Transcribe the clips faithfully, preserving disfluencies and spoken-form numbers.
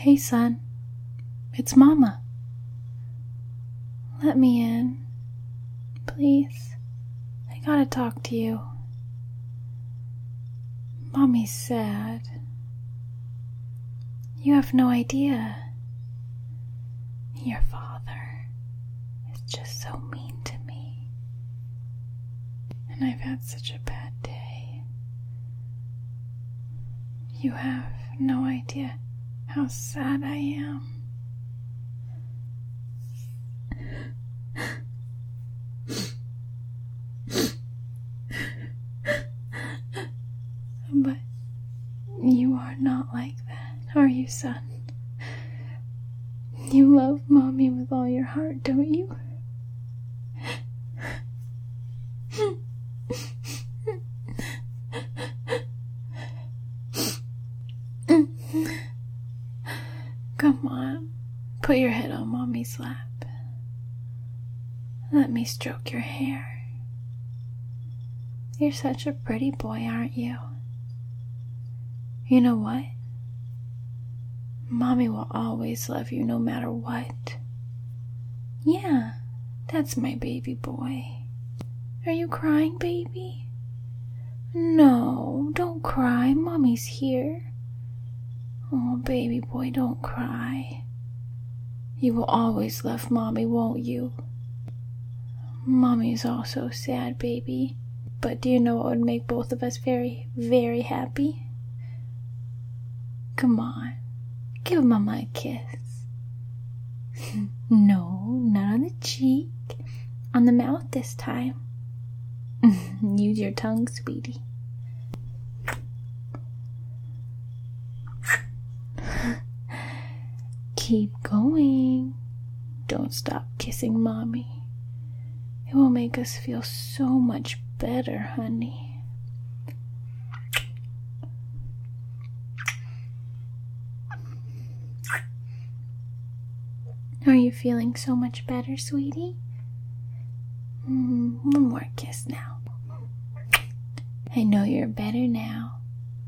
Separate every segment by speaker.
Speaker 1: Hey, son. It's Mama. Let me in. Please. I gotta talk to you. Mommy's sad. You have no idea. Your father is just so mean to me. And I've had such a bad day. You have no idea how sad I am. But you are not like that, are you, son? You love Mommy with all your heart, don't you? Come on, put your head on Mommy's lap. Let me stroke your hair. You're such a pretty boy, aren't you? You know what? Mommy will always love you no matter what. Yeah, that's my baby boy. Are you crying, baby? No, don't cry. Mommy's here. Oh, baby boy, don't cry. You will always love Mommy, won't you? Mommy's also sad, baby. But do you know what would make both of us very, very happy? Come on, give Mama a kiss. No, not on the cheek. On the mouth this time. Use your tongue, sweetie. Keep going. Don't stop kissing Mommy. It will make us feel so much better, honey. Are you feeling so much better, sweetie? Mm, one more kiss now. I know you're better now.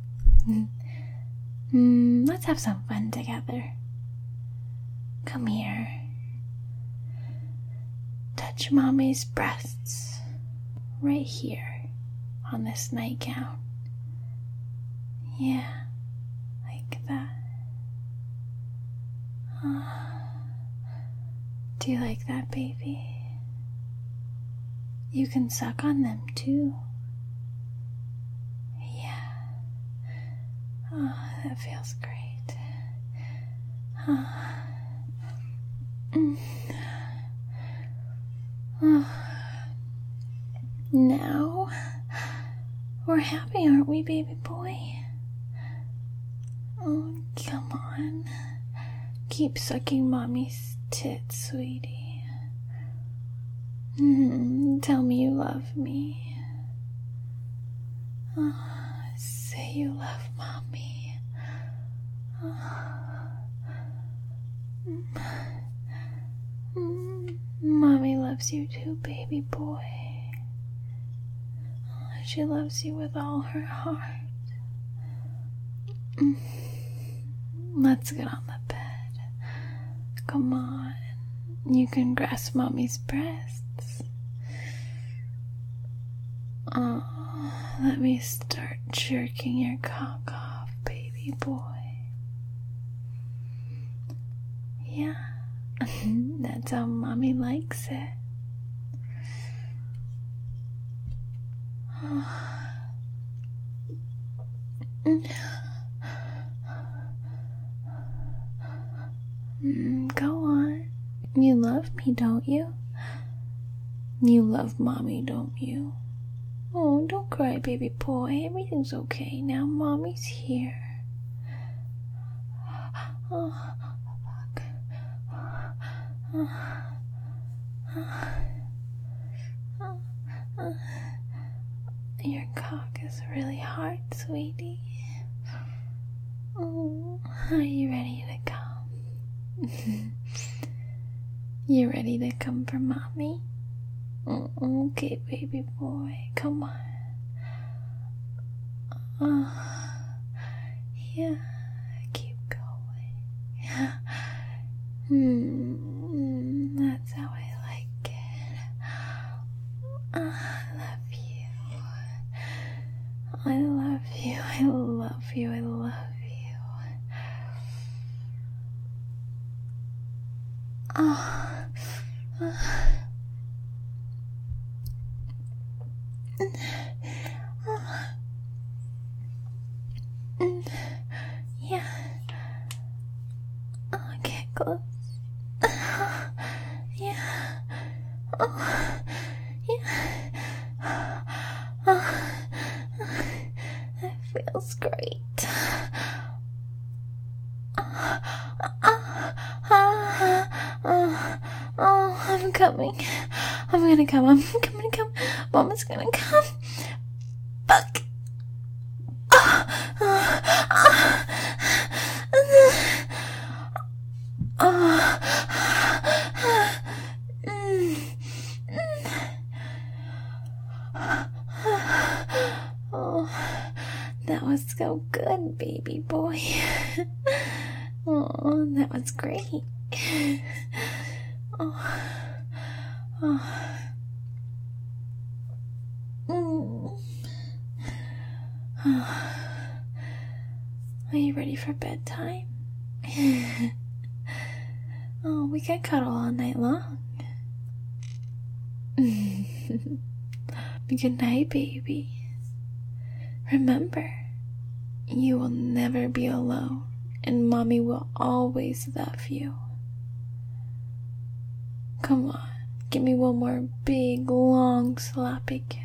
Speaker 1: Mm, let's have some fun together. Come here. Touch Mommy's breasts. Right here on this nightgown. Yeah, like that. Oh. Do you like that, baby? You can suck on them too. Yeah. Oh, that feels great. Oh. Mm. Oh. Now, we're happy, aren't we, baby boy? Oh, come on. Keep sucking Mommy's tits, sweetie. Mm, tell me you love me. Oh, say you love Mommy. Oh. Mm, Mommy loves you too, baby boy. She loves you with all her heart. Mm. Let's get on the bed. Come on. You can grasp Mommy's breasts. Oh, let me start jerking your cock off, baby boy. Yeah, that's how Mommy likes it. Mm, go on. You love me, don't you? You love Mommy, don't you? Oh, don't cry, baby boy. Everything's okay now. Mommy's here. Oh, fuck. Oh, oh, oh, oh. Your cock is really hard, sweetie. Oh, are you ready to come? You ready to come for Mommy? Oh, okay, baby boy, come on. Oh, yeah, keep going. Hmm, that's how I like it. I love you. I love you. I love you. I love you. Oh. Yeah. Oh, get close. Yeah. Oh, yeah. Oh, that feels great. Oh, oh, oh, I'm coming. I'm gonna come. I'm gonna come. Mama's gonna come. Buck. Oh, oh, oh. Oh, mm, mm. Oh, that was so good, baby boy. Oh, that was great. Oh, oh. Mm. Oh. Are you ready for bedtime? Oh, we can cuddle all night long. Good night, baby. Remember, you will never be alone, and Mommy will always love you. Come on, give me one more big, long, sloppy kiss.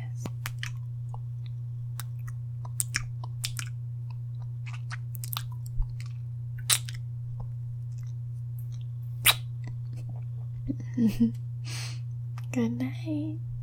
Speaker 1: Good night.